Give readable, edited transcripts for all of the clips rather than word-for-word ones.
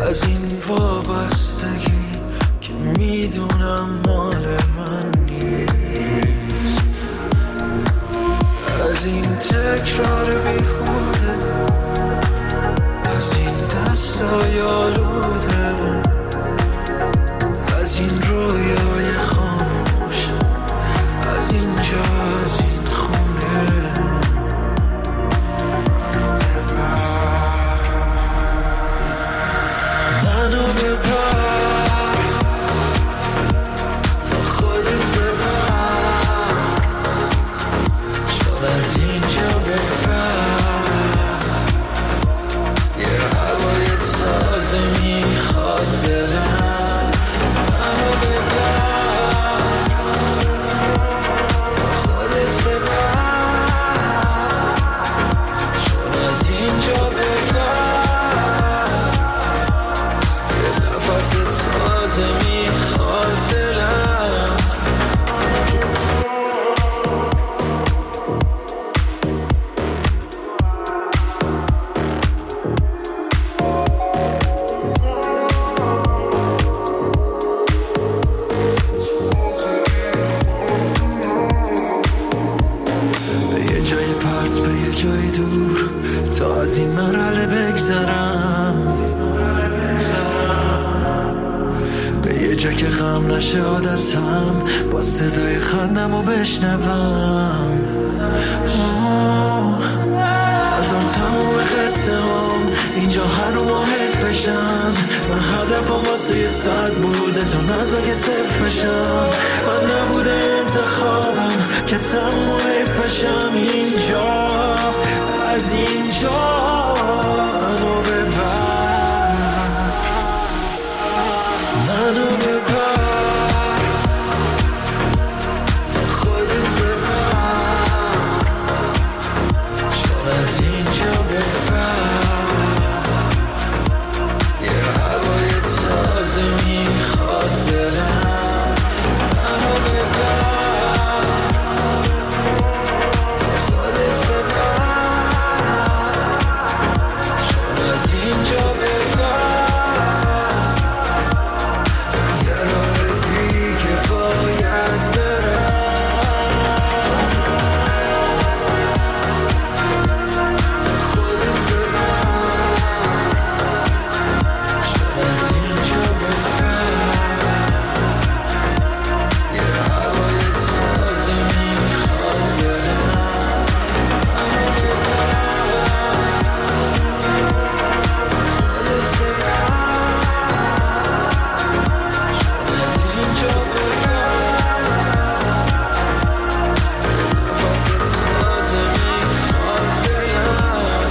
از این وابستگی که میدونم مال من نیست، از این تکرار بیهوده، از این دستای آلوده، از این رویای خاموش، از اینجا، از این خونه. منو ببر با خودت ببر، چون از اینجا ببر یه هوای تازه میخواد دلم. منو ببر با خودت ببر، چون از اینجا ببر یه نفس تازه میخواد دلم. به یه جای پرت، به یه جای دور، تا از این مرحله بگذرم، به یه جا که غم نشه عادتم، با صدای خندم رو بشنوم. نظر تموم خسته هم اینجا هر ماه حیف بشن. من هدفم واسه یه صد بوده تا نظر که صفر بشم. من نبوده انتخابم که تموم حیف بشم. اینجا، از اینجا منو ببر، منو ببر با خودت ببر، چون از اینجا ببر یه هوای تازه میخواد دلم. منو ببر با خودت ببر، چون از اینجا ببر یه راه دیگه باید برم. خودت ببر، چون از اینجا ببر یه هوای تازه میخواد دلم. منو ببر، خودت ببر، چون از اینجا ببر یه نفس تازه میخواد دلم.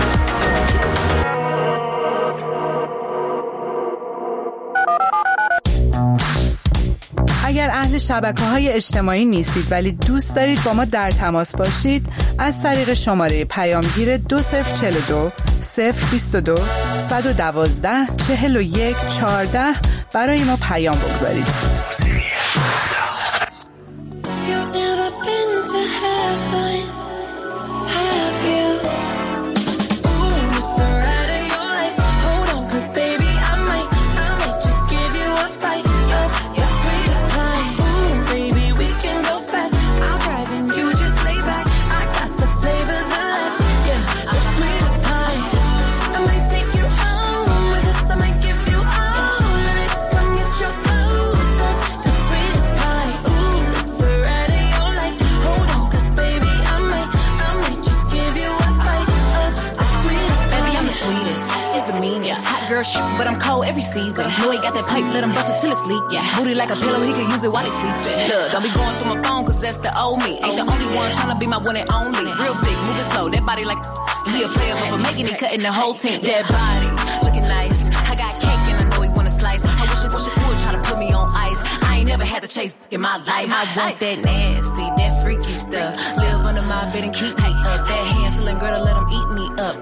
اگر اهل شبکه‌های اجتماعی نیستید ولی دوست دارید با ما در تماس باشید، از طریق شماره پیامگیر 2042 022 112 41 14 برای ما پیام بگذارید. You've never been to heaven, have you? Ooh, it's the ride of your life. Hold on, 'cause baby, I might just give you a bite of your sweetest pie. Ooh, baby, we can go fast. I'll drive and you just lay back. I got the flavor, the last, yeah, the sweetest pie. I might take you home with us. I might give you all of it. Come get your clothes up, the sweetest pie. Ooh, it's the ride of your life. Hold on, 'cause baby, I might just give you a bite of the sweetest pie. Baby, I'm the sweetest, it's the meanest. Hot girl shit, but I'm cold every season. Know he got that pipe, let him bust it till it's leak. Yeah, booty like a pillow, he can use it while he sleeping. Look, don't be going through my phone, 'cause that's the old me. Ain't the only one tryna be my one and only. Real thick, moving slow, that body like he a player, but for making it, cutting the whole team. That body, looking nice. I got cake and I know he wanna slice. I wish it would try to put me on ice. I ain't never had to chase in my life. I want that nasty, that freaky stuff. Live under my bed and keep me up. That Hansel and Gretel, let him eat me up.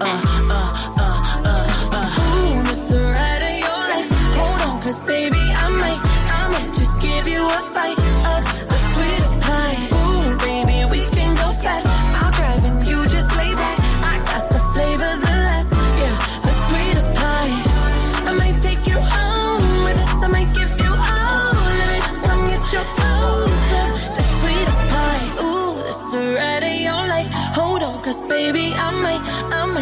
Ooh, it's the ride of your life. Hold on, 'cause baby, I might just give you a bite of the sweetest pie. Ooh, baby, we can go fast. I'll drive and you just lay back. I got the flavor, the last, yeah, the sweetest pie. I might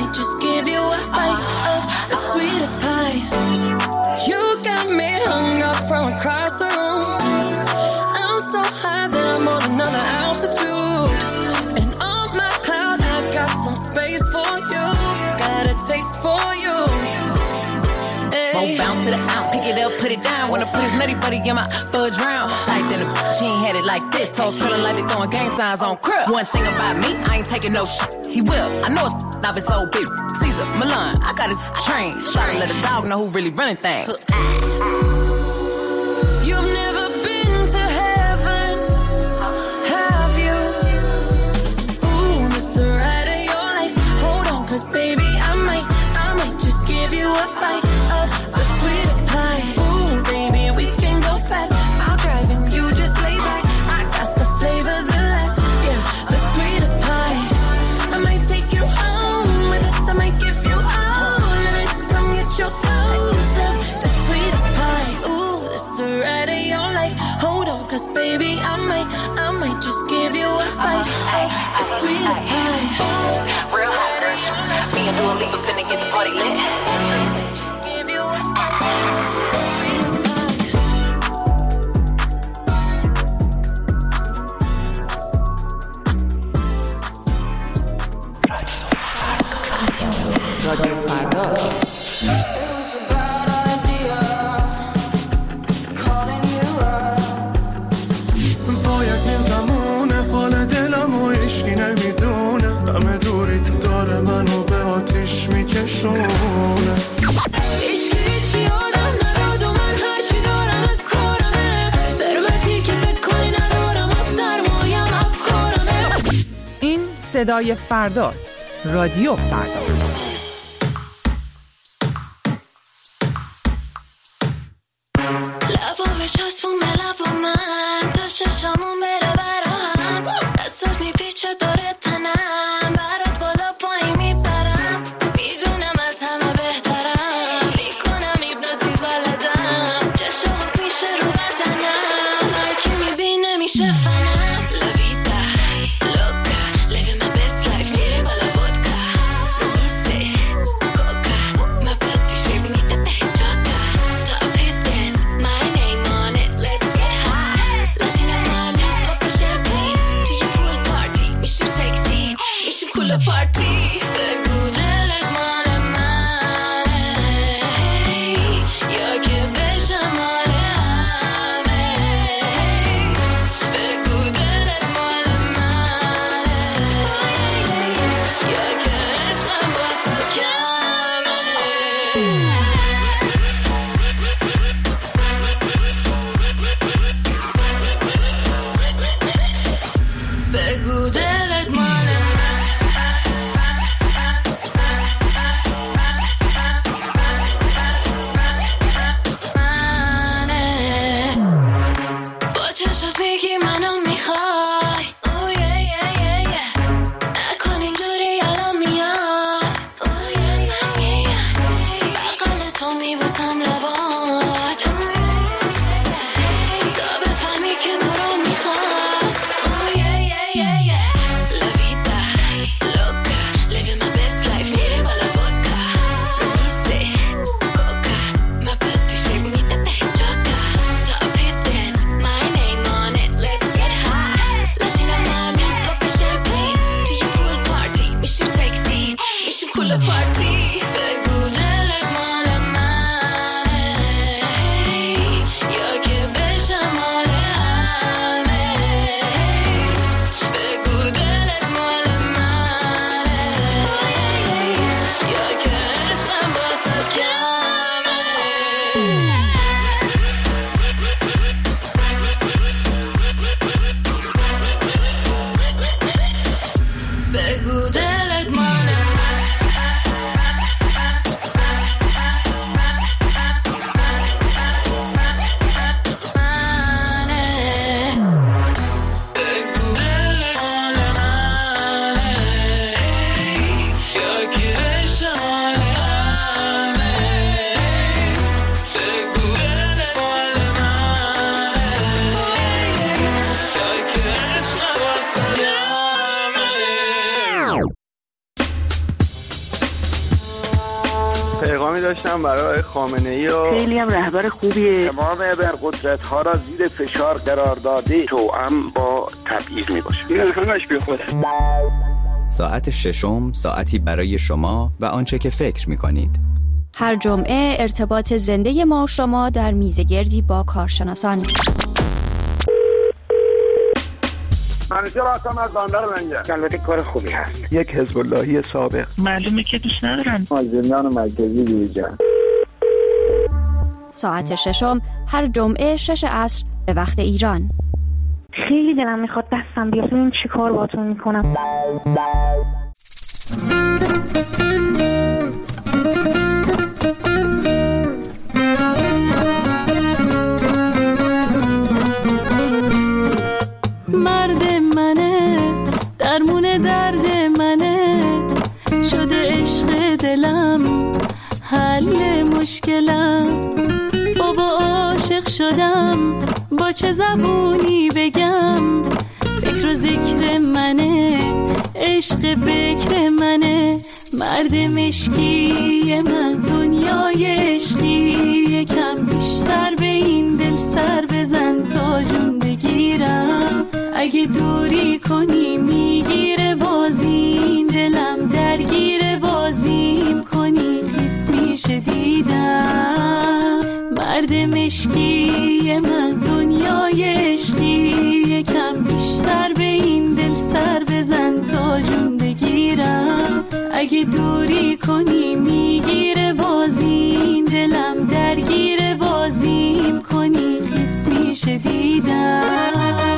might just give you a bite of the sweetest pie. You got me hung up from across the room. I'm so high that I'm on another altitude. And on my cloud I got some space for you. Got a taste for you. Won't bounce to the out, pick it up, put it down. Wanna put his nutty buddy in my fudge round. Tight than a she ain't had it like this. Toes curling like they throwing gang signs on crib. One thing about me, I ain't taking no shit. He will, I know it's off his old bitch. Caesar, Milan, I got his train. Try to let a dog know who really running things. You've never been to heaven, have you? Ooh, it's the ride of your life. Hold on, cause baby, I might just give you a bite of the sweetest pie. Ooh, baby, we can go fast. I'll drive and you just lay back. I got the flavor, the last, yeah, the sweetest pie. I might take you home with us. I might give you all of it. Come get your dose of the sweetest pie. Ooh, it's the ride of your life. Hold on, cause baby, I might just give you a bite of the sweetest pie. Real hot girl, me and Dua Lipa finna get the party lit. Just give you a bite. وای از این زمونه حال دلم و عشقی نمیدونه همه دوری تو داره منو به آتیش میکشونه هیچی آدم نداد و من هرچی دارم از کارمه ثروتی که فکر کنی ندارم و سرمایم افکارمه. این صدای فرداست. رادیو فردا. لبو بچسبون به لب من تا چشامون بره براهم دستات میپیچه داره تنم برات بالا پایین میپرم میدونم از همه بهترم میکنم ایبنازیز بلدم چشام میشه رو بدنم هر کی میبینه میشه فنم. La vida loca, living my best life, میریم بالا vodka رویسه coca, my body shape, we need the bang jota top hit dance, my name on پیغامی داشتم برای خامنه‌ای و خیلی هم رهبر خوبیه. تمام ابرقدرت‌ها را زیر فشار قرار داده توأم با تبعیض میباشه. این همش بیخوده. ساعت ششم ساعتی برای شما و آنچه که فکر می‌کنید. هر جمعه ارتباط زنده ما و شما در میزگردی با کارشناسان. منیژه راستم از بندر منجر. البته کار خوبی هست. یک حزب اللهی سابق. معلومه که دوست ندارن. از زندان مرکزی بیرون. ساعت ششم هر جمعه 6 عصر به وقت ایران. خیلی دلم میخواد دستم بیاد ببین چی کار باهاتون میکنم. مرد منه درمون درد منه شده عشق دلم حل مشکلم بابا عاشق شدم با چه زبونی بگم فکر و ذکر منه عشق بکر منه مرد مشکی من دنیای عشقی یکم بیشتر به این دل سر بزن تا جون بگیرم اگه دوری کنی میگیره بازی دلم درگیر بازیم کنی خیس میشه دیدم مرد مشکی من دنیای عشقی یکم بیشتر به این دل سر بزن تا جون بگیرم اگه دوری کنی میگیره بازی دلم درگیر بازیم کنی خیس میشه دیدم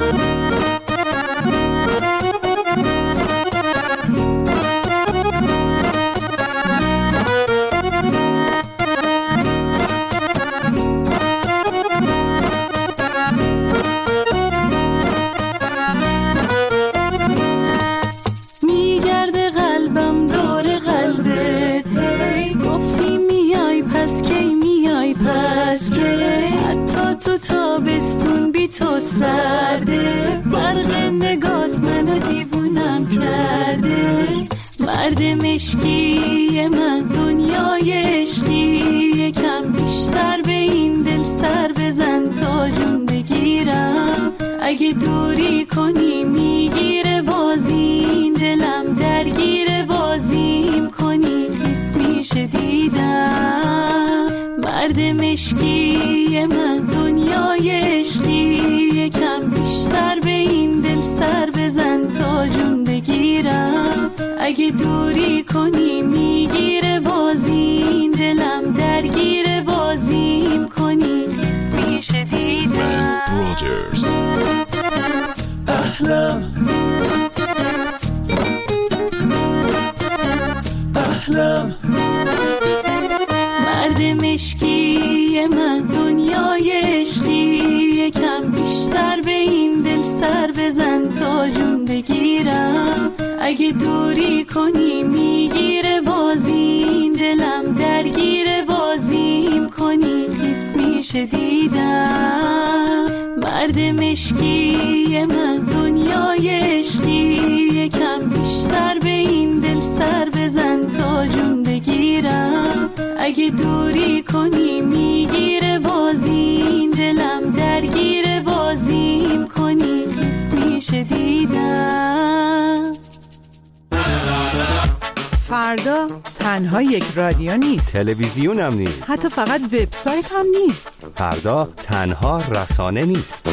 تو تابستون بی تو سرده برق نگات منو دیوونم کرده مرد مشکی من دنیای عشقی یکم بیشتر به این دل سر بزن تا جون بگیرم اگه دوری کنی میگیره بازی دلم درگیر بازیم کنی خیس میشه دیدم مرد مشکی من دنیای عشقی یکم بیشتر به این دل سر بزن تا جون بگیرم اگه دوری کنی میگیره بازی دلم درگیر بازیم کنی خیس میشه دیدم احلام احلام مرد مشکی من دنیای عشقی یکم بیشتر به این دل سر بزن تا جون بگیرم اگه دوری کنی میگیره بازی دلم درگیر بازیم کنی خیس میشه دیدم مرد مشکی من دنیای عشقی یکم بیشتر به این دل سر بزن تا جون بگیرم اگه دوری کنی میگیره بازی دلم درگیر بازیم کنی خیس میشه دیدم فردا تنها یک رادیو نیست، تلویزیون هم نیست، حتی فقط وبسایت هم نیست. فردا تنها رسانه نیست،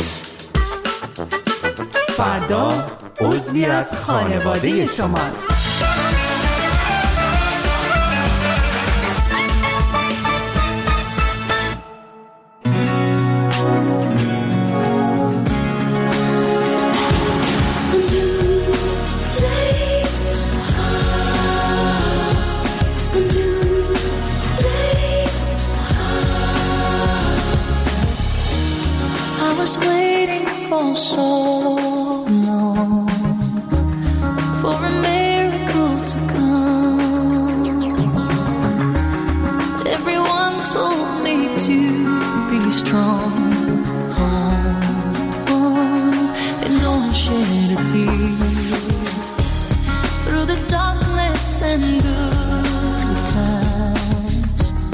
فردا عضوی از خانواده شماست. Through the darkness and good times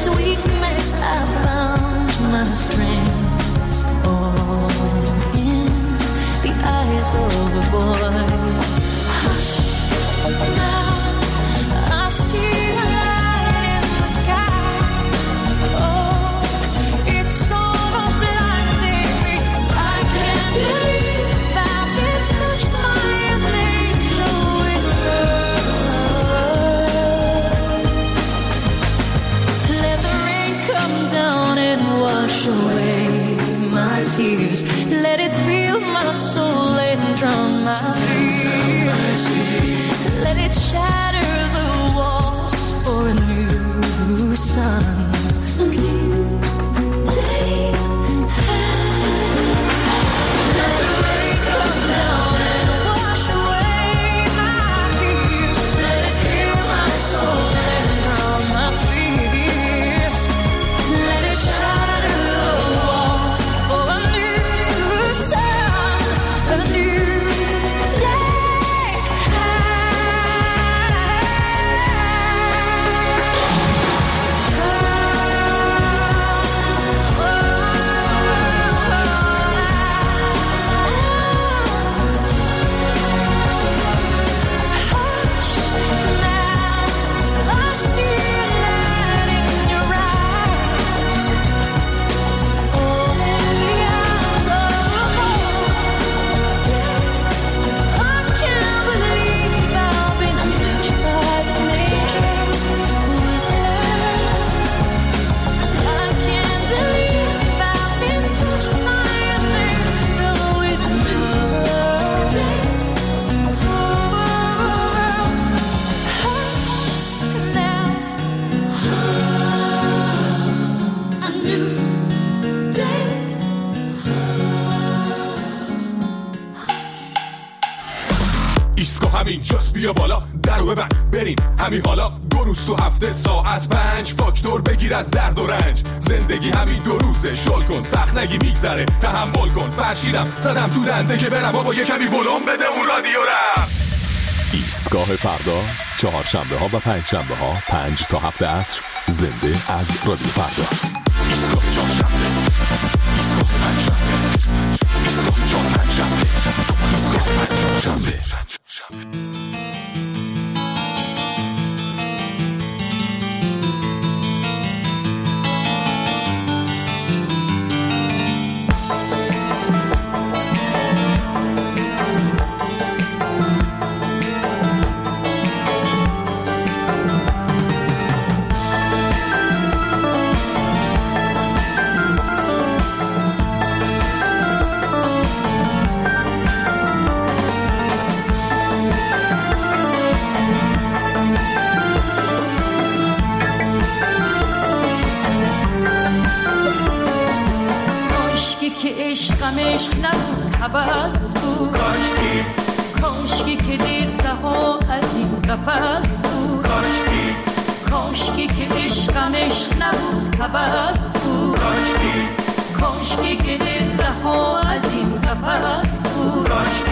his weakness I found my strength. Oh, in the eyes of a boy. Hush, now I see a light in the sky. Oh, it's almost blinding me. I can't believe I've been touched by an angel with love. Let the rain come down and wash away my tears. Let it fill my soul and drown my fears. Let it shatter the walls for a new sun, a new day. Let the rain come down and wash away my tears. Let it fill my soul and drown my fears. Let it shatter the walls for a new sun, a new day. ایسکو همینجاست بیا بالا درو ببند بریم همین حالا 2 روز تو هفته ساعت 5 فاکتور بگیر از درد و رنج زندگی همین 2 روزه شل کن سخت نگی میگذره تحمل کن فرشیدم زدم تو دنده که برم بابا یه کمی ولوم بده اون رادیو رم ایستگاه فردا 4 شنبه ها و 5 شنبه ها 5 تا 7 عصر زنده از رادیو فردا ایستگاه 4 شنبه ایستگاه 5 شنبه ایستگاه 4 5 شنبه ایستگاه 5 شنبه عشق نبود هوس بود کاشکی که دیر رها از این قفس بود کاشکی که عشقم عشق نبود هوس بود کاشکی که دیر رها از این قفس بود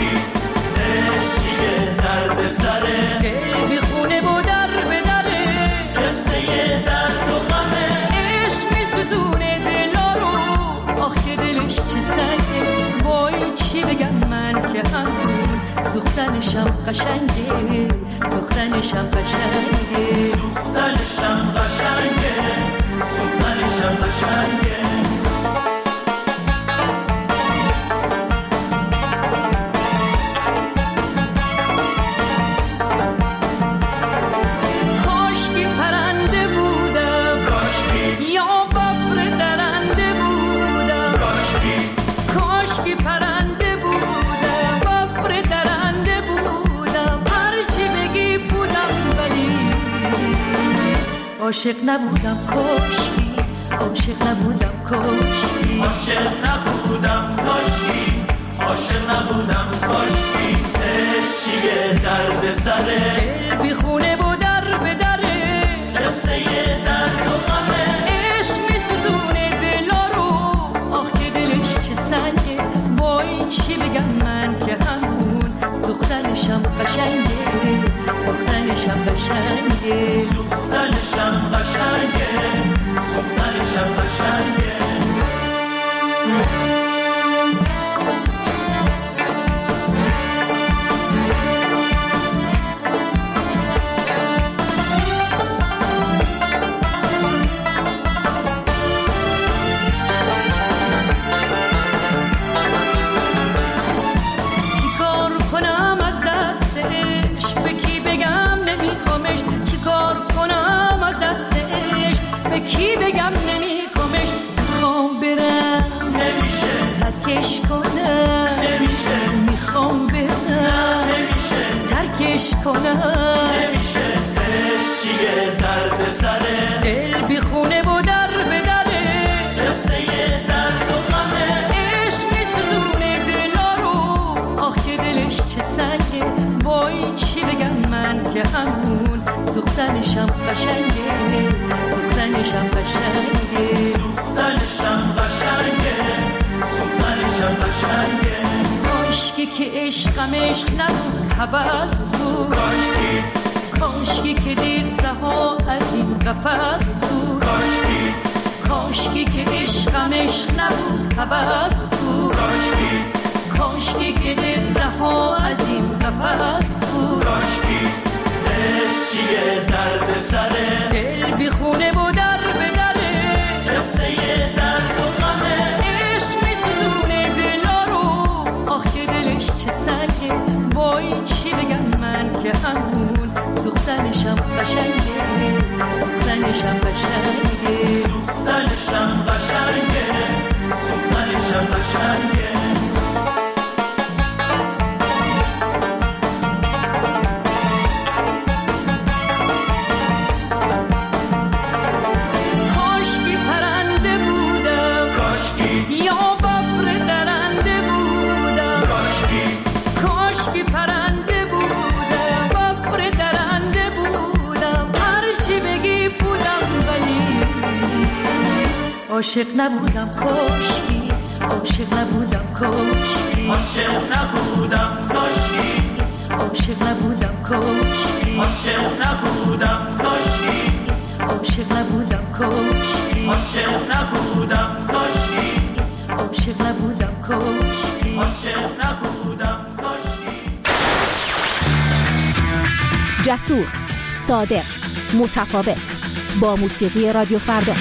عشقی درد سره قلبی خونه و در به دره قصه درد و غمه عشق می‌سوزونه دلا رو آخه دلش چی سنگه وای چی بگم من که همون سوختنشم قشنگه سوختنشم قشنگه سوختنشم قشنگه سوختنشم قشنگه عاشق نبودم کاشکی عاشق نبودم کاشکی عاشق نبودم کاشکی عاشق نبودم کاشکی عشق چیه درد سره قلبی خونه و در به دره قصه درد و غمه عشق می‌سوزونه دلا رو آخ که دلش چه سنگه وای چی بگم من که همون سوختنشم قشنگه سوختنشم قشنگه سوختنشم قشنگه کنم. نمیشه عشق چیه درد سره، دل بی خونه و در به دره، قصه درد و غمه. عشق میسوزونه دلا رو، آخ که دلش چه سنگه. وای چی بگم من که همون سوختنشم قشنگه، سوختنشم قشنگه، سوختنشم قشنگه، سوختنشم قشنگه. کاشکی که عشقم عشق نبود هوس بود، کاشکی که دل رها از این قفس بود، کاشکی که عشقم عشق نبود هوس بود، کاشکی که دل رها از این قفس بود. عشق چیه درد سره، دل بی خونه و در به دره، قصه درد و غمه. عشق میسوزونه دلا رو، آخ که دلش چه سنگه. وای چی بگم من که همون سوختنشم قشنگه، سوختنشم قشنگه، سوختنشم قشنگه، سوختنشم قشنگه. کاشکی پرنده بودم، کاشکی یا ببر درنده بودم، کاشکی پرنده بودم، ببر درنده بودم. هرچی بگی بودم ولی عاشق نبودم. کاشکی عاشق نبودم. کاشکی عاشق نبودم. کاشکی عاشق نبودم. کاشکی عاشق نبودم. کاشکی عاشق نبودم. کاشکی عاشق نبودم. کاشکی عاشق نبودم. کاشکی عاشق نبودم. کاشکی. جسور، صادق، متفاوت، با موسیقی رادیو فردا.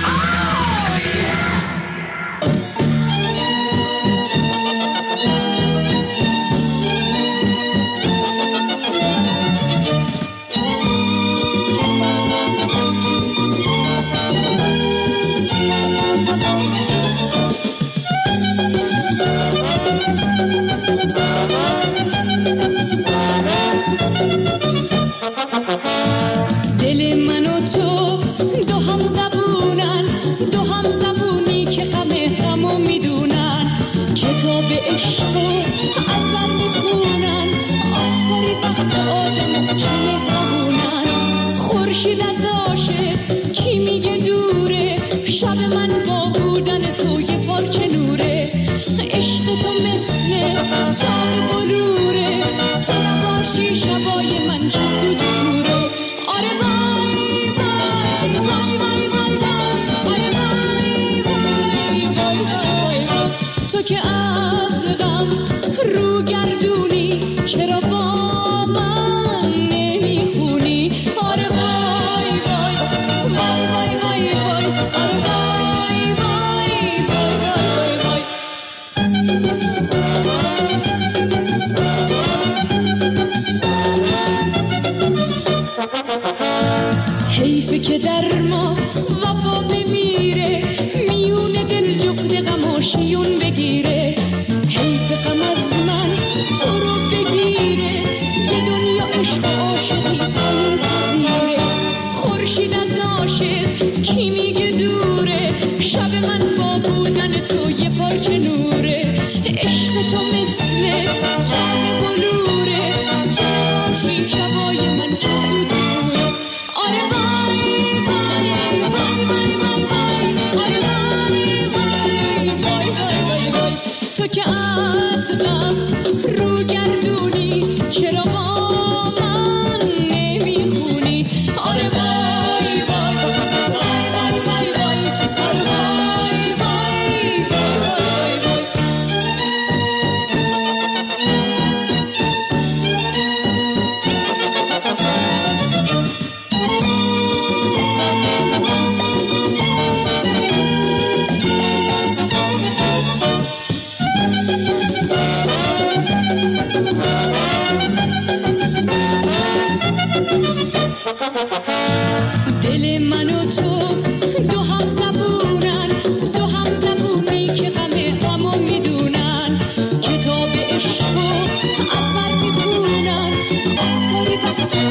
دل من و تو دو هم زبونن، دو هم زبونی که غمو میدونن. کتاب عشقو از من میخونن، آخری وقت آدم چه مهربونن. خورشید از عاشق کی میگه دوره، شب من با بودن تو یه پارچه نوره. عشق تو مثل تاب بلوره، تو نباشی شبای من چه سود دوره. آره وای وای وای وای وای وای، آره وای وای وای وای وای. تو که از غم رو گردونی، چرا با من نمیخونی. آره وای وای وای وای وای وای، آره وای وای وای وای وای. حیفه که در ما وفا بمیره، میون دل جغد غماشیون بگیره. حیف غم از من تو رو بگیره، یه دنیا عشق و عاشقی اون بگیره. خورشید از عاشق کی میگه دوره، شب من با بودن تو یه پارچه نوره. عشق تو مثل تاب بلوره، تو باشی شبای من چه سود دوره. آره وای وای وای وای وای وای، آره وای وای وای وای وای. تو که از غم رو گردونی، چرا با من نمیخونی. آره وای وای وای وای وای وای، آره وای وای وای وای وای. دل من و تو دو هم زبونن، دو هم زبونی که غمو میدونن. کتاب عشقو از من میخونن، آخری وقت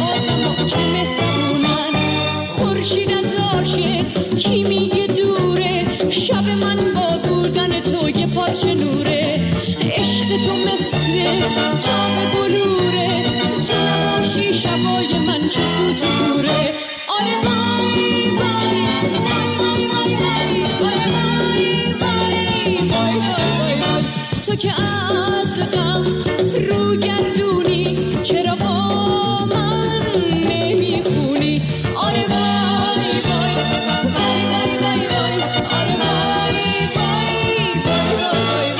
تو که از غم رو گردونی چرا با من نمیخونی آره وای وای وای وای وای وای آره وای وای وای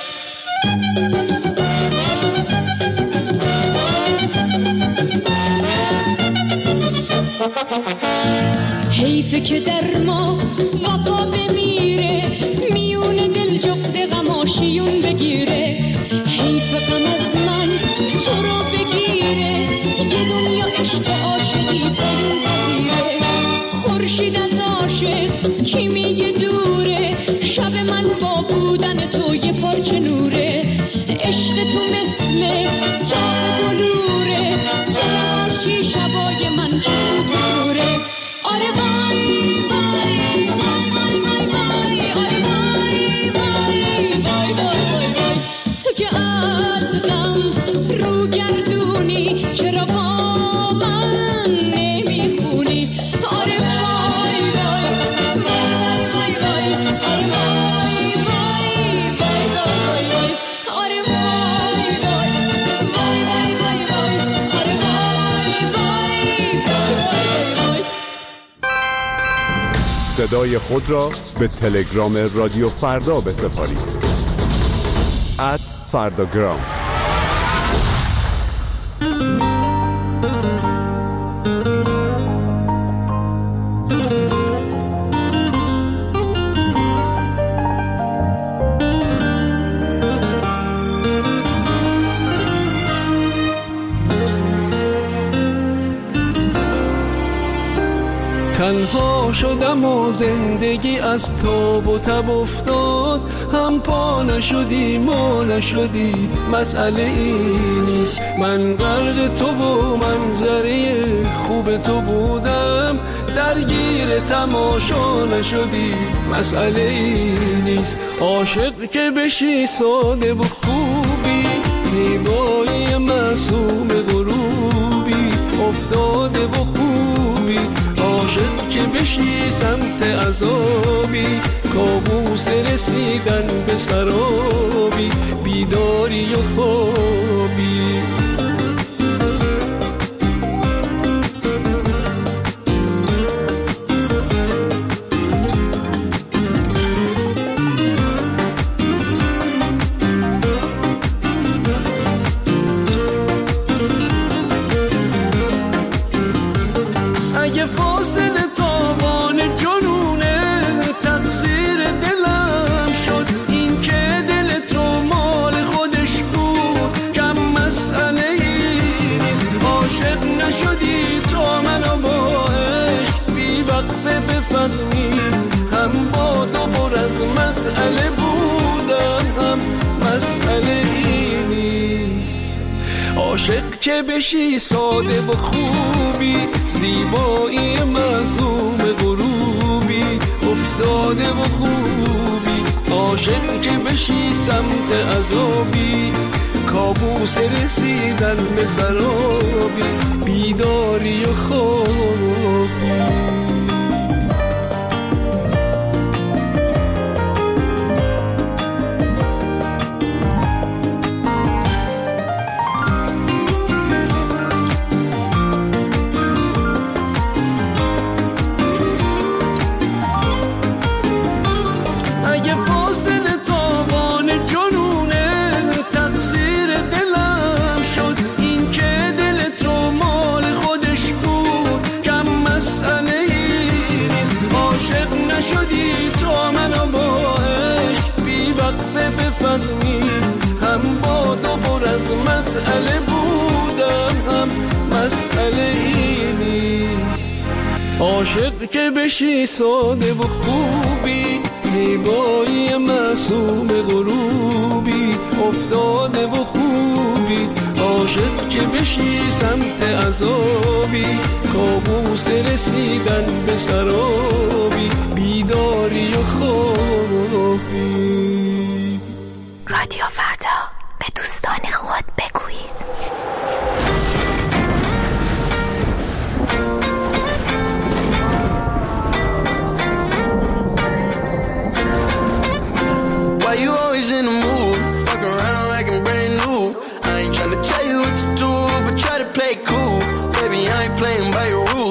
وای حیفه که در ما وفا بمیره میون دل جغد غماشیون بگیره حیف غم از من تو رو بگیره یه دنیا عشق و عاشقی برون بگیره خورشید از عاشق چی میگه دوره شب من با بودن تو یه پارچه نوره عشق تو مثل چاق و نوره تو نباشی شبای من چه دوره آره وای وای وای وای وای وای آره وای وای وای وای وای تو که از غم رو گردونی چرا با من نمیخونی آره وای وای وای وای وای آره وای وای وای وای وای آره وای وای وای وای وای وای آره وای وای وای وای. صدای خود را به تلگرام رادیو فردا بسپارید. @فرداگرام. تنها شدم و زندگی از تاب و تب افتاد هم پا نشدی ما نشدی مسئله ای نیست من غرق تو و منظره خوب تو بودم درگیر تماشا نشدی مسئله ای نیست عاشق که بشی ساده و خوبی زیبایی معصوم غروبی افتاده و خوبی عاشق که بشی سمت عذابی کابوس رسیدن به سرابی بیداری و خوابی هم با تو پر از مسئله بودم هم مسئله ای نیست عاشق که بشی ساده و خوبی زیبایی معصوم غروبی افتاده و خوبی عاشق که بشی سمت عذابی کابوس رسیدن به سرابی بیداری و خوابی هم با تو پر از مسئله بودم هم مسئله ای نیست عاشق که بشی ساده و خوبی زیبایی معصوم غروبی افتاده و خوبی عاشق که بشی سمت عذابی کابوس رسیدن به سرابی بیداری و خوابی رادیو فردا به دوستان خود بگویید.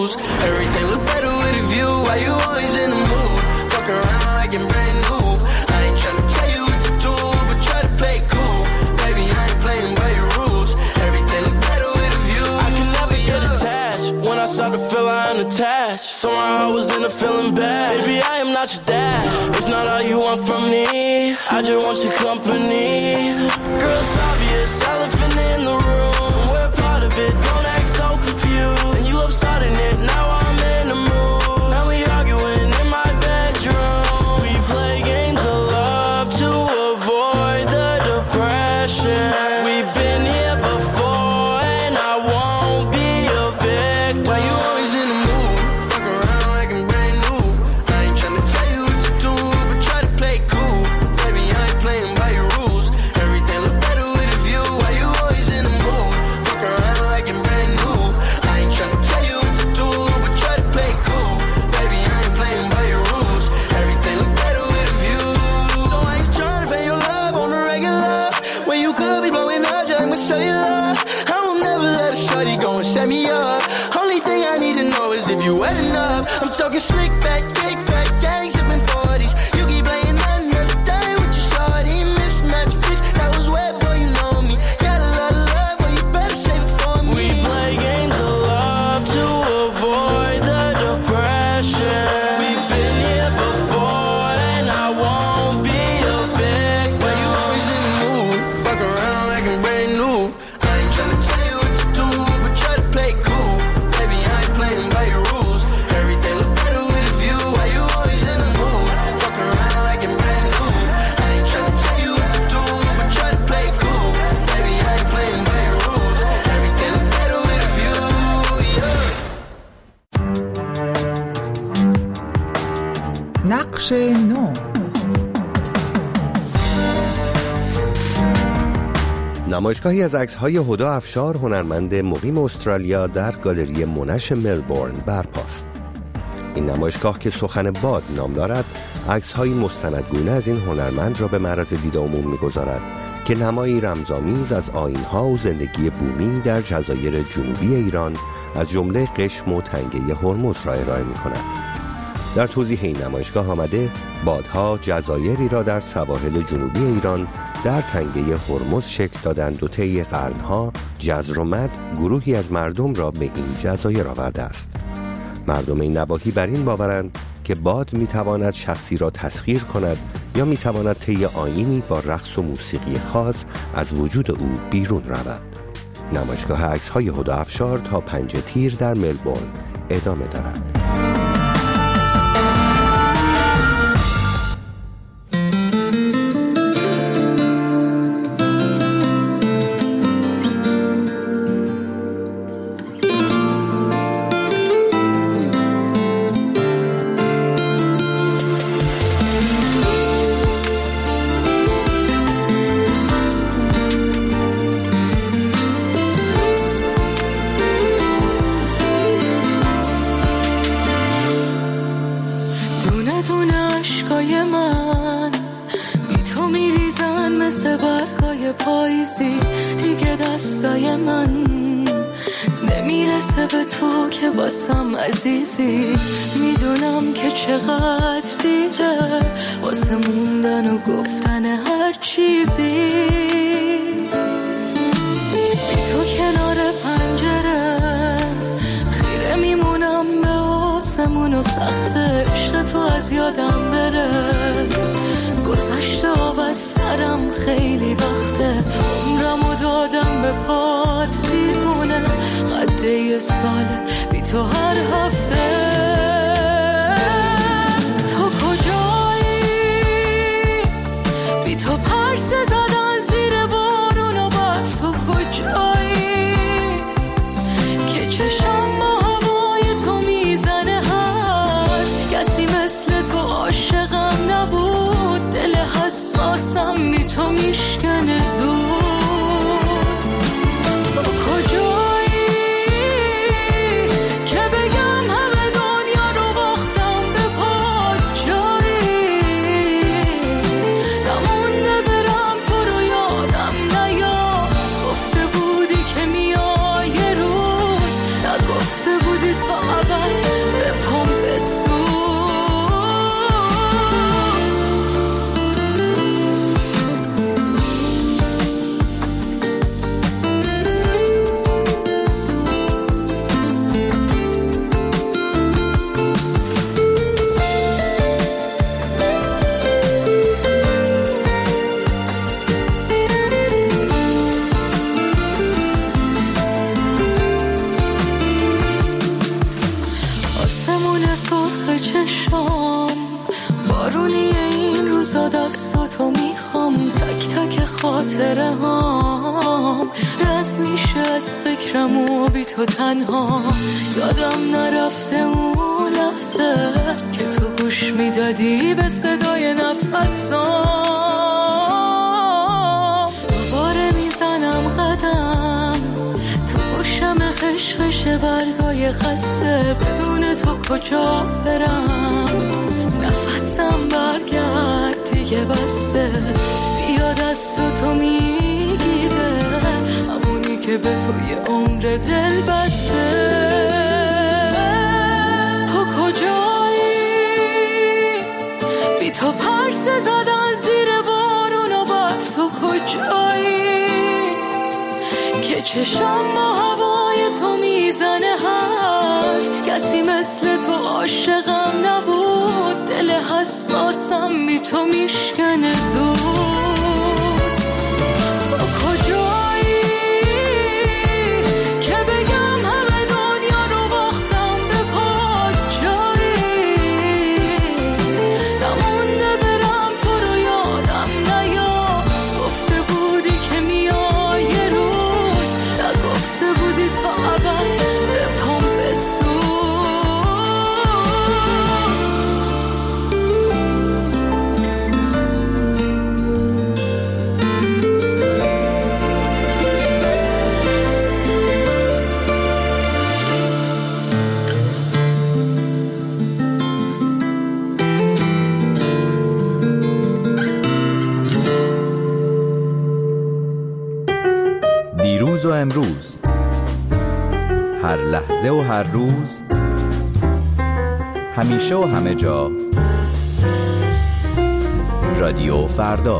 rules. Everything look better with a view. Why you always in the mood? Fuck around like I'm brand new. I ain't tryna tell you what to do, but try to play cool. Baby, I ain't playing by your rules. Everything look better with a view. I can never get attached. When I start to feel I am attached, somehow I was in a feeling bad. Baby, I am not your dad. It's not all you want from me. I just want your company. Girl, it's obvious, elephant in the room. We're part of it, don't act so confused. And you love starting it, now I'm in the mood. Now we arguing in my bedroom. We play games of love to avoid the depression. We've been here before and I won't be a victim. Why you always in the mood? Fuck around like I'm brand new. I ain't tryna tell you what to do, but try to play cool. Baby, I ain't playing by your rules. Everything look better with a view. Why you always in the mood? Fuck around like I'm brand new. I ain't tryna tell you what to do, but try to play cool. Baby, I ain't playing by your rules. Everything look better with a view. So I ain't tryna pay your love on the regular. When you could be blowing up, just I'ma show you love. I will never let a shorty go and set me up. Only thing I need to know is if you wet enough. I'm talking slick back, kick back, gang sipping 40s. You keep playing another day with your shorty. Mismatched fish, that was wet before you know me. Got a lot of love, but you better save it for me. We play games of love to avoid the depression. We've been here before and I won't be a victim. Why you always in the mood? Fuck around like I'm brand new. I ain't tryna tell you what to do, but try to play cool. Baby, I ain't playing by your rules. Everything look better with a view. Why you always in the mood? Fuck around like I'm brand new. I ain't tryna tell you what to do, but try to play cool. Baby, I ain't playing by your rules. Everything look better with a view, yeah. نقش نو. نمایشگاهی از عکس‌های هدی افشار هنرمند مقیم استرالیا در گالری مونش ملبورن برپاست. این نمایشگاه که سخن باد نام دارد، عکس‌های مستندگونه از این هنرمند را به معرض دید عموم می‌گذارد که نمایی رمزآمیز از آیین‌ها و زندگی بومی در جزایر جنوبی ایران از جمله قشم و تنگه هرمز را ارائه می‌کند. در توضیح این نمایشگاه آمده بادها جزایری را در سواحل جنوبی ایران در تنگه هرمز شکل دادند و طی قرنها جزر و مد گروهی از مردم را به این جزایر آورده است. مردم این نواحی بر این باورند که باد میتواند شخصی را تسخیر کند یا میتواند طی آیینی با رقص و موسیقی خاص از وجود او بیرون رود. نمایشگاه عکس‌های هدی افشار تا 5 تیر در ملبورن ادامه دارد. پاییزی دیگه دستای من نمیرسه به تو که واسم عزیزی. میدونم که چقدر دیره واسه موندن و گفتن هر چیزی. بی تو کنار پنجره خیره میمونم به آسمون و سخته عشق تو از یادم بره. گذشته آب از سرم خیلی وقته عمرمو دادم به پات دیوونه. قده یه ساله بی تو هر هفته. تو کجایی؟ بی تو پرسه زدن زیر بارون و برف. تو کجایی که چشم با هوای تو میزنه هست؟ کسی مثل تو عاشقم نبود. دل حساسم بی تو میشکنه زود. تو کجایی که بگم همه دنیا رو باختم به پات؟ جایی نمونده برم تو رو یادم نیاد. گفته بودی که میای یه روز، نگفته بودی تا ابد به چشام، بارونی این روزا دستاتو میخوام، تک تک خاطره هام رد میشه از فکرم و بی تو تنها. یادم نرفته اون لحظه که تو گوش میدادی به صدای نفسام. دوباره میزنم قدم تو گوشم، خشخش برگای خسته، بدون تو کجا برم؟ نفسم برگرد دیگه بسته، بیا دست تو میگیره، همونی که به توی عمر دل بسته. تو کجایی؟ بی تو پرسه زدن زیر بارون و برف. تو کجایی که چشم با هوای تو میزنه حرف؟ کسی مثل تو عاشقم نبود، دل حساسم بی تو میشکنه زود. تو کجایی که بگم همه دنیا رو باختم به پات؟ جایی نمونده برم تو رو یادم نیاد، گفته بودی که میای یه روز، نگفته بودی تا ابد به پام بسوز. دیروز و امروز، هر لحظه و هر روز، همیشه و همه جا، رادیو فردا.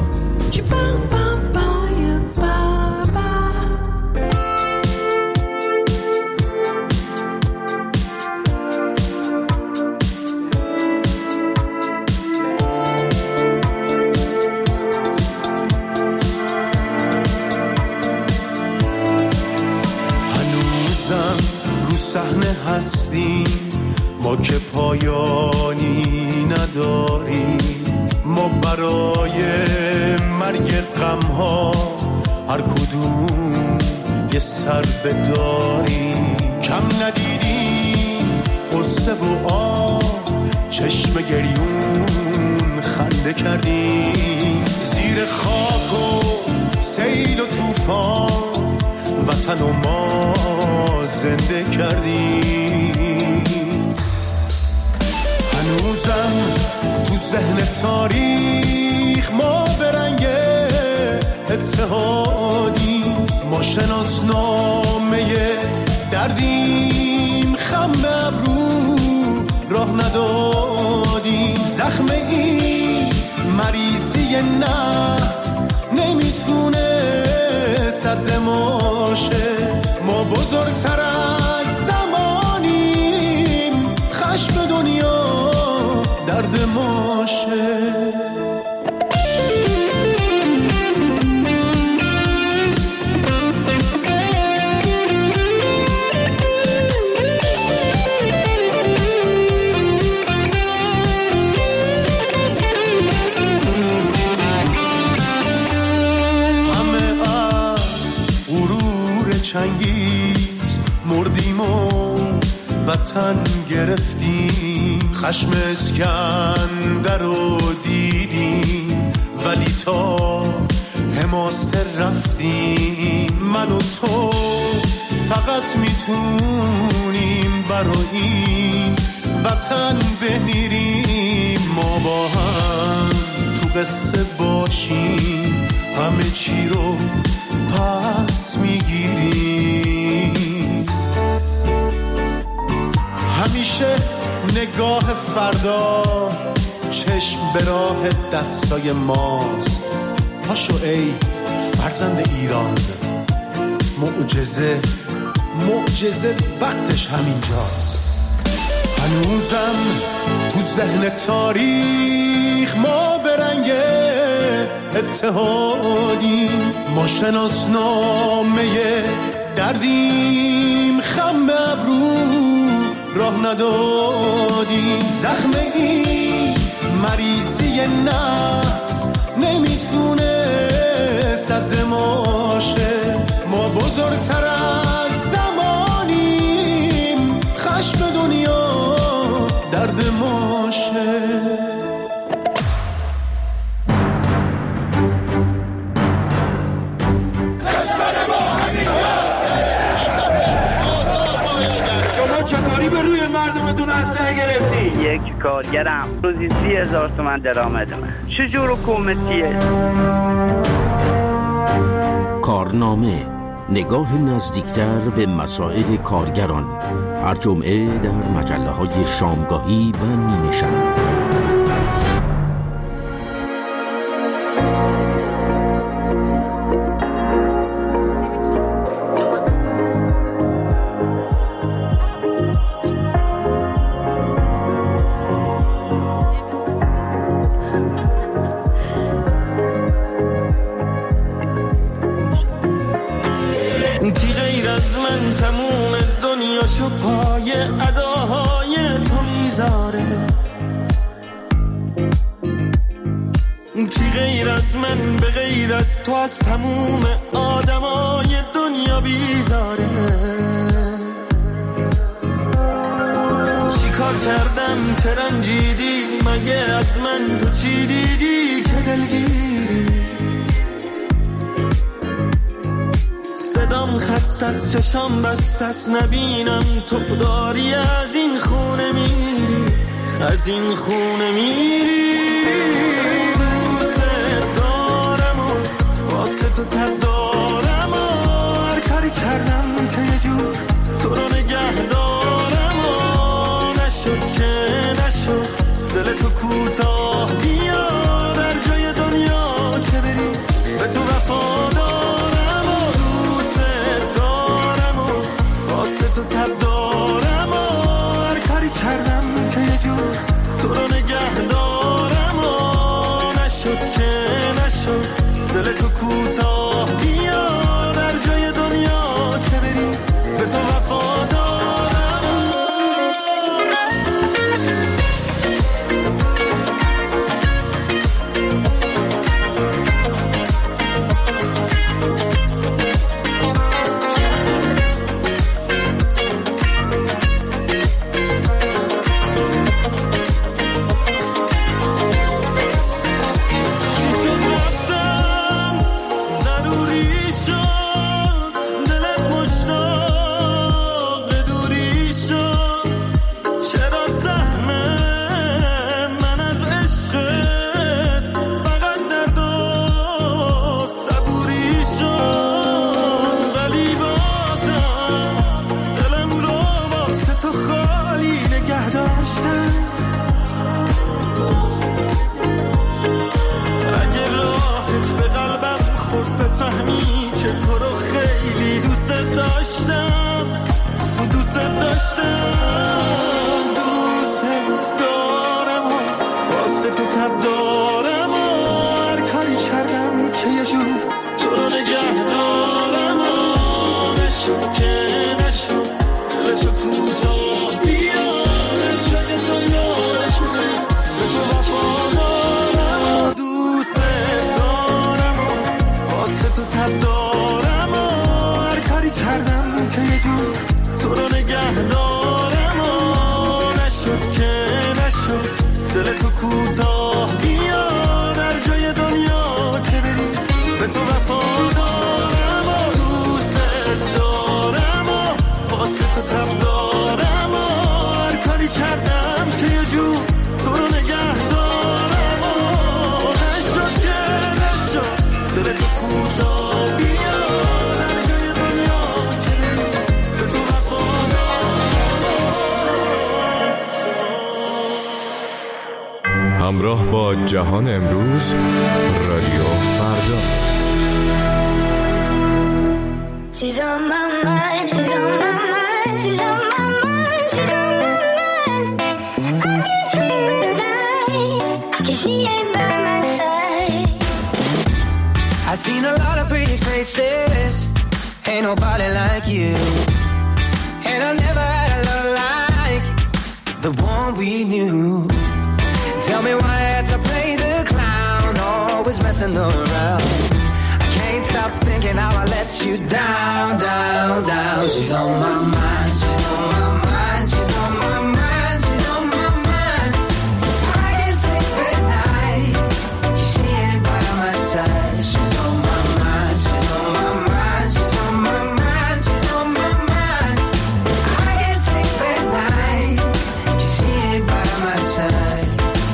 صحنه هستیم ما که پایانی نداریم، ما برای مرگ غم‌ها هر کدوم یه سر بداریم. کم ندیدیم قصه و آه، چشم گریون خنده کردیم، زیر خاک و سیل و طوفان وطن و ما زنده کردیم. هنوزم تو ذهن تاریخ ما به رنگ اتحادیم، ما شناسنامه دردیم، خم ابرو راه ندادیم. زخم این مریضی نفس نمیتونه سد ماشه، ما بزرگتر از زمانیم، خشم دنیا درد ماشه. چنگیز مردیم و وطن گرفتیم، خشم اسکندر رو دیدیم ولی تا حماسه رفتیم. من و تو فقط میتونیم برای این وطن بمیریم، ما با هم تو قصه باشیم، همه چی رو پس میگیریم. همیشه نگاه فردا چشم به راه دستای ماست. پاشو ای فرزند ایران، معجزه وقتش همینجاست. هنوزم تو ذهن تاریخ ما به رنگ اتحادیم، ما شناسنامه دردیم، خم ابرو راه ندادی. زخم این مریضی نفس نمیتونه سد ماشه، ما بزرگتر از زمانیم، خشم دنیا درد ماشه. چطوری به روی مردمتون اسلحه گرفتی؟ یک کارگرم روزی 30,000 تومان درآمدمه. چجور حکومتیه؟ کارنامه، نگاه نزدیکتر به مسائل کارگران، هر جمعه در مجله‌های شامگاهی و نیمه شب. کی غیر از من تموم دنیاشو پای اداهای تو میذاره؟ کی غیر از من به غیر از تو از تموم آدمای دنیا بیزاره؟ چی کار کردم که رنجیدی؟ مگه از من تو چی دیدی که دلگیری؟ صدام خست از چشام بست از نبینم تو داری از این خونه میری، از این خونه میری. دوست دارم و واسه تو تب دارم و هر کاری کردم که یه جور تو رو نگه دارم و نشد که نشد دل تو کوتاه بیا در جای دنیا که بری به تو وفادار. تو تب دارم و هر کاری کردم که یه جور تو رو نگه دارم و نشد که نشد دل تو کوتاه بیا در جای دنیا که بری به تو وفادارم. همراه با جهان امروز، رادیو فردا. She's on my mind, she's on my mind, she's on my mind, she's on my mind. I can't sleep at night, 'cause she ain't by my side. I've seen a lot of pretty faces, ain't nobody like you. And I never had a love like the one we knew. Tell me why I had to play the clown, always messing around. I can't stop thinking how I let you down, down, down. She's on my mind, she's on my mind, she's on my mind, she's on my mind. I can't sleep at night, she ain't by my side. She's on my mind, she's on my mind, she's on my mind, she's on my mind. I can't sleep at night, she ain't by my side.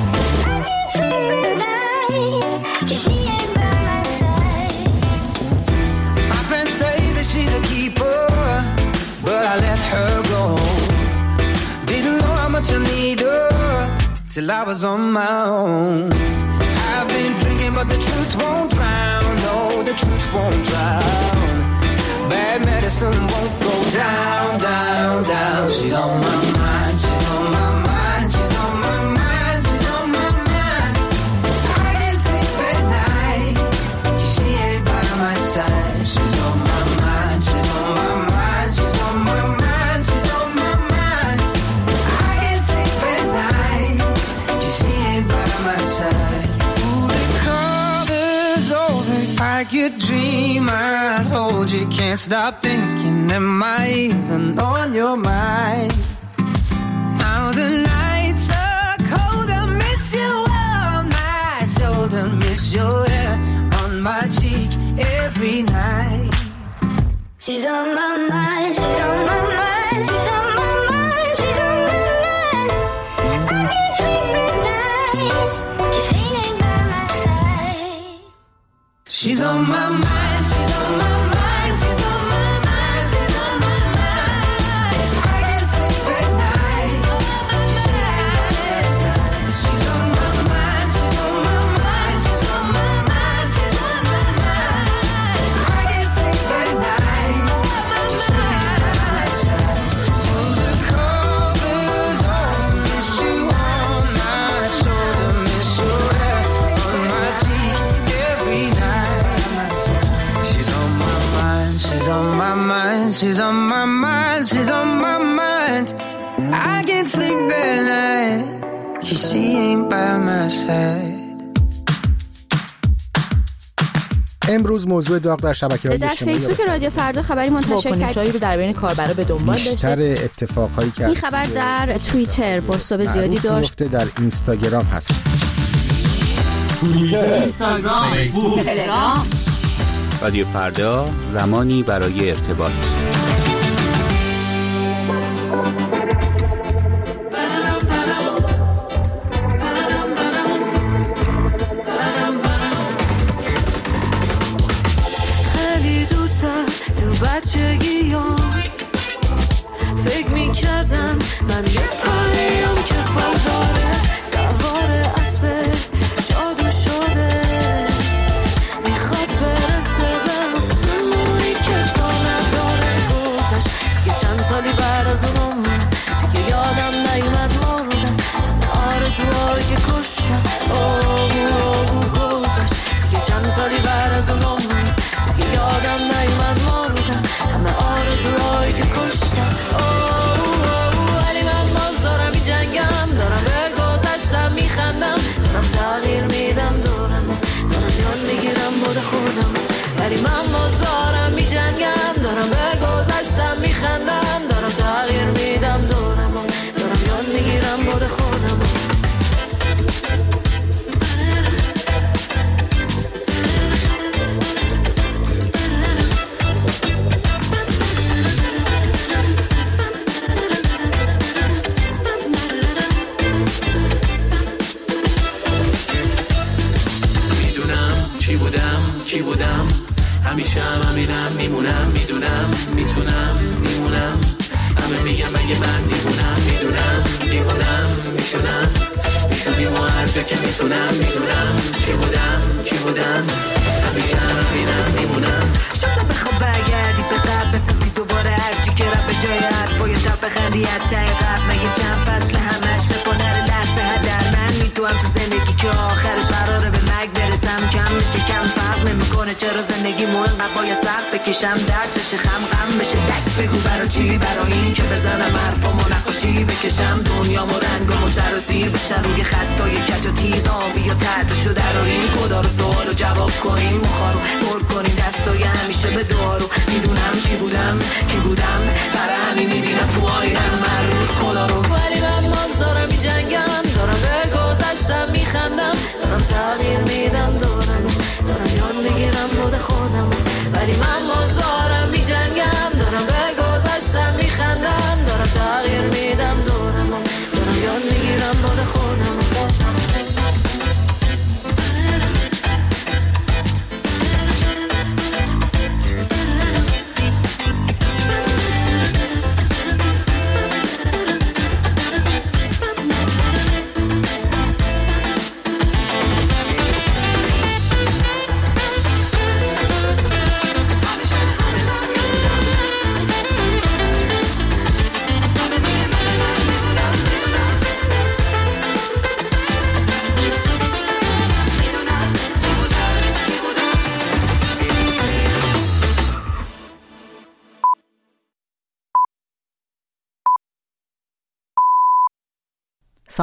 My friends say that she's a keeper, but I let her go. Didn't know how much I need her till I was on my own. I've been drinking, but the truth won't drown. No, the truth won't drown. Bad medicine won't go down, down, down. She's on my mind, she's on my mind, she's on my mind, she's on my mind. I can't sleep at night, she ain't by my side. She's on my mind, she's on my mind, she's on my mind, she's on my mind. I can't sleep at night, she ain't by my side. Ooh, the cover's over. If I could dream, I'd hold you. Can't stop thinking, am I even on your mind? Now the nights are cold, I miss you on my shoulder, miss your hair on my cheek every night. She's on my mind, she's on my mind, she's on my mind, she's on my mind. I can't sleep at night, 'cause she ain't by my side. She's on my mind, she's on my mind, she's on my mind, she's on my mind. I can't sleep at night. She's on my mind, she's on my mind, she's on my mind, she's on my mind. I can't sleep at night. Pull the covers off, miss you on my shoulder, miss your hair on my cheek every night. She's on my mind, she's on my mind, she's on my mind, she's on my mind. I can't sleep at night, 'cause she ain't by my side. امروز موضوع داغ در شبکه‌های در اجتماعی فیسبوک رادیو فردا خبری منتشر کرد. واکنش‌هایی رو در بین کاربرا به دنبال داشته. بیشتر اتفاقهایی که این خبر در توییتر بازتاب زیادی داشت. در اینستاگرام هست. اینستاگرام، فیسبوک، تلگرام. رادیو فردا، زمانی برای ارتباط. خیلی دوتر تو بچگیام فکر میکردم من یه پریم که برداره سوار اسب جادو شده میخواد برسه به آسمونی که تا نداره گذشت دیگه چند سالی بعد از اون عمره دیگه یادم نیومد مردم آرزوهایی که کشتم گذشت دیگه چند سالی بعد از اون عمره دیگه یادم نیومد مردم همه آرزوهایی که کشتم ولی من باز دارم می جنگم دارم به گذشتم میخندم دارم تغییر میدم دارم یاد میگیرم بود خودم ولی من باز دارم می جنگم دارم به گذشتم میخندم دارم تغییر میدم دارم یاد میگیرم بود خودم کی بودم همیشه همینم میمونم میدونم میتونم میمونم همه میگم اگه من دیوونم میدونم دیوونم میشونم میشونیم و هر جا که میتونم میدونم کی بودم همیشه همینم میمونم شاید بخواب برگردی به قبل بسازی دوباره هرچی که رب به جای حرفای تا بخندی حتی قبل مگه چند فصل همش بپنر لحظه هدر من میتونم تو زندگی که آخرش قراره به مرگ برسم کم میشه کم فرق نمیکنه منه، چرا زندگیمو انقدر باید سخت بکشم، درد بشه خم غم بشه دک، بگو برا چی؟ برا این که بزنم حرفامو نقاشی بکشم، دنیامو رنگامو سر و زیر بشن، روی خطای کج و تیز آبی یا تحتشو دراریم، کدا رو سوالو جواب کنیم، مخارو پر کنیم، دستای همیشه به دارو، میدونم چی بودم کی بودم، برای همین میبینم تو آینم من روز خدا رو، ولی من باز دارم میجنگم، دارم به گذشتم میخندم، دارم تغییر میدم،